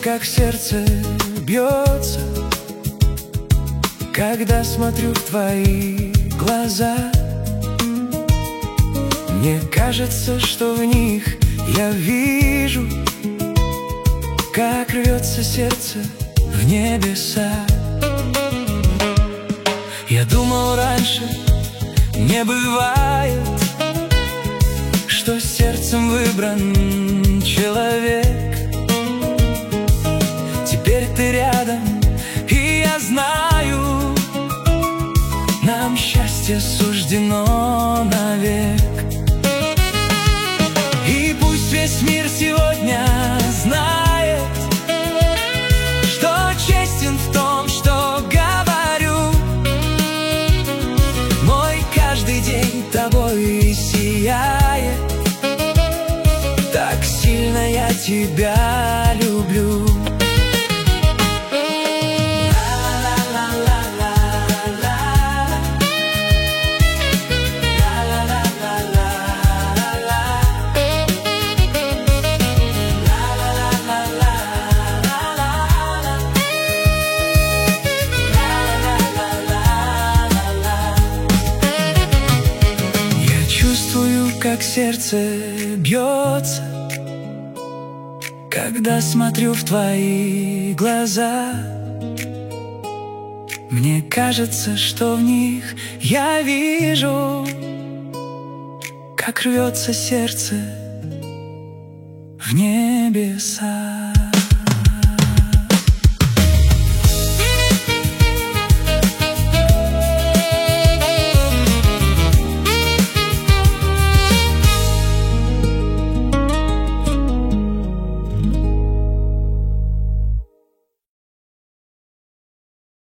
как сердце бьется, когда смотрю в твои глаза. Мне кажется, что в них я вижу, как рвется сердце в небеса. Я думал раньше, не бывает, что сердцем выбран человек. Теперь ты рядом, и я знаю, нам счастье суждено навек. И пусть весь мир сегодня знает, что честен в том, что говорю. Мой каждый день тобой сияет, так сильно я тебя люблю. Как сердце бьется, когда смотрю в твои глаза. Мне кажется, что в них я вижу, как рвется сердце в небеса.